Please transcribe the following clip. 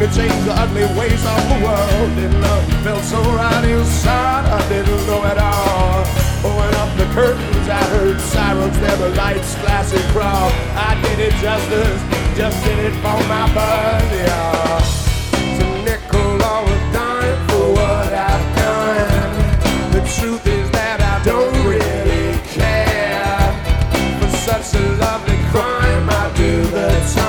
change the ugly ways of the world. Didn't know it felt so right inside, I didn't know at all. Pulling up the curtains, I heard sirens, there were lights flashing across. I did it justice, just did it for my buddy.